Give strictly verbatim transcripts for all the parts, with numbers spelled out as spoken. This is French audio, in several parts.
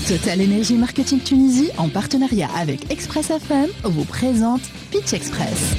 Total Énergie Marketing Tunisie, en partenariat avec Express F M, vous présente Pitch Express.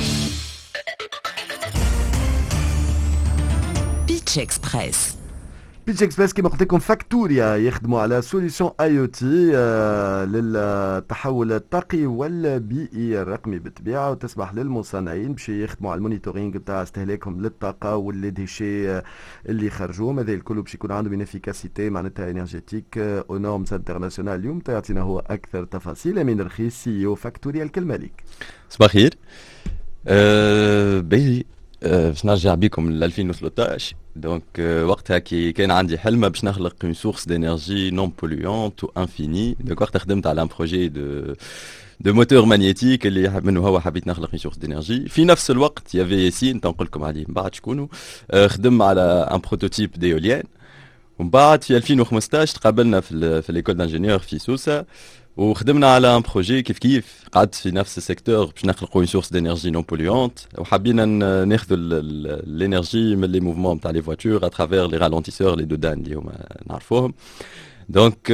Pitch Express. بيتش اكسبريس كما قلت لكم فاكتوريا يخدموا على سوليسيون اي او تي للتحول الطاقي والبيئي الرقمي بالطبيعه، وتسمح للمصنعين باش يخدموا على المونيتورينغ نتاع استهلاكهم للطاقه واللي ديشي اللي يخرجوهم. هذا الكل باش يكون عندهم انفيكاسيتي معناتها انرجيتيك او نورمز انترناسيونال. اليوم تعطينا هو اكثر تفاصيل امين رخيص سي او فاكتوريا. الكلمه ليك. صباح الخير. أه باهي باش نرجع بكم ل ألفين وثلاثة عشر. دونك وقتها كي كان عندي حلمه باش نخلق اون سورس دينيرجي نون بوليونت و انفيني. دونك وقتها خدمت على ان بروجي دو دو موتور ماغنيتيك اللي منه هو حبيت نخلق اون سورس دينيرجي. في نفس الوقت يافي ياسين تنقول لكم عليه من بعد شكونه خدم على ان بروتوتيب ديوليان. ومن بعد في ألفين وخمسطاش تقابلنا في في ليكول دانجينيور في سوسه وخدمنا على ان بروجي كيف كيف قعدت في نفس السيكتور باش نخلقوا اون سورس دينيرجي نون بوليونت، وحبينا ناخذوا الانرجي من لي موفمون تاع لي فواتور اترافير لي رالونتيسور لي دودان اللي هما نعرفوهم. دونك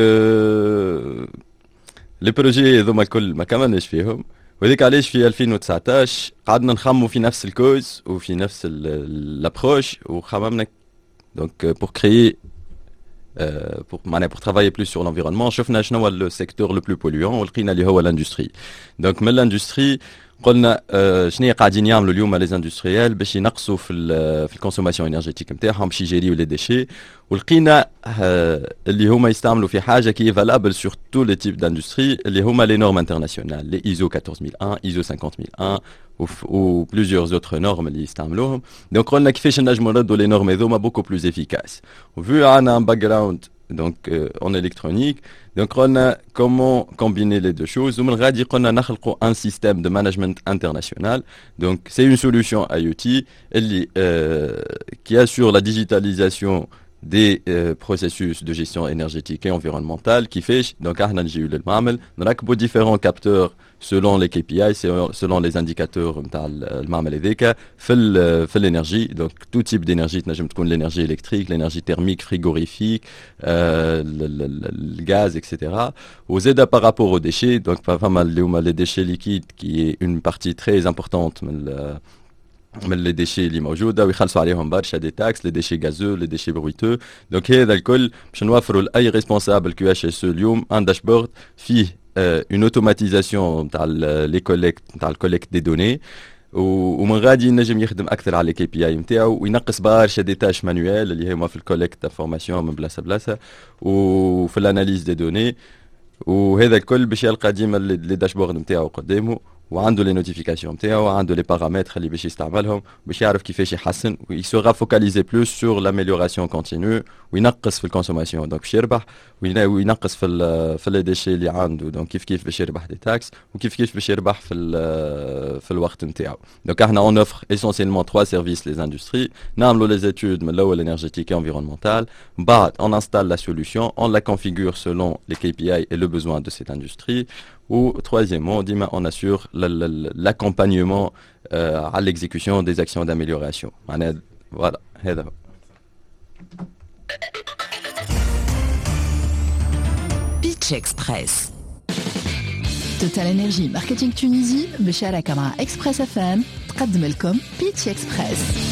لي بروجي هذوما الكل ما كملناش فيهم، وهذيك علاش في ألفين وتسعطاش قعدنا نخمموا في نفس الكوز وفي نفس الابروش وخممنا دونك بور كريي Euh, pour, pour travailler plus sur l'environnement. شفنا شنو هو le secteur le plus polluant ولقينا اللي هو l'industrie. Donc من l'industrie قلنا آه شنو قاعدين يعملوا اليوم لي اندستريال باش ينقصوا في في الكونسوماسيون انرجيتيك نتاعهم باش يجيريو لي ديشي، ولقينا آه اللي هما يستعملوا في حاجه كي فالابل سور تو لي تيب d'aندستري اللي هما لي نورم انترناسيونال لي ايزو أربعة عشر واحد ايزو خمسين واحد و بلوزيور اوتر نورم اللي يستعملوهم. دونك قلنا كيفاش نجموا نردوا لي نورم هذوما بوكو بلوز افيكاس. وفو عندنا ان باك جراوند donc euh, en électronique, donc on a comment combiner les deux choses. ومن غادي قلنا نخلقوا un système de management international. Donc c'est une solution I O T اللي euh, qui assure la digitalisation des euh, processus de gestion énergétique et environnementale qui fait donc احنا نجيو للمعمل نركبوا différents capteurs selon les K P I, selon les indicateurs نتاع المعمل هذاك في في الانرجي. donc tout type d'énergie تنجم تكون l'énergie électrique, l'énergie thermique, frigorifique, euh, le, le, le gaz et cetera. وزاد par rapport aux déchets, donc pas mal اللي هما les déchets liquides qui est une partie très importante من من les déchets اللي موجوده ويخلصوا عليهم برشا دي تاكس لي ديشي غازو لي ديشي برويتو. دونك هذا الكل باش نوفروا لاي ريسبونسابل كيو اتش اس اليوم ان داشبورد فيه اون اوتوماتيزاسيون تاع لي كوليكت تاع الكوليكت دي دوني، ومن غادي ينجم يخدم اكثر على لي كي بي اي نتاعو وينقص برشا دي تاش مانويل اللي هما في الكوليكت انفورماسيون من بلاصه بلاصه وفي الاناليز دي دوني. وهذا الكل باش يلقى ديما لي داشبورد نتاعو قدامه وعنده لي نوتيفيكاسيون نتاعو وعنده لي بارامتر اللي باش يستعملهم باش يعرف كيفاش يحسن ويسوغا فوكاليزي بلوس سور لاميليوراسيون كونتينيو وينقص في الكونسوماسيون. دونك باش يربح وينقص في ال في لي ديشي اللي عنده. دونك كيف كيف باش يربح دي تاكس وكيف كيف باش يربح في في الوقت نتاعو. دونك احنا اون اوفر اسونسيلمون trois services les industries. نعملوا لي زيتود من الاول انرجيتيك انفيرونمونتال، بعد on installe la solution, on la configure selon les K P I et le besoin de cette industrie. Ou troisièmement, on assure l'accompagnement euh, à l'exécution des actions d'amélioration. Voilà. Pitch Express. Total Énergie Marketing Tunisie بشراكة مع Express F M تقدم لكم Pitch Express.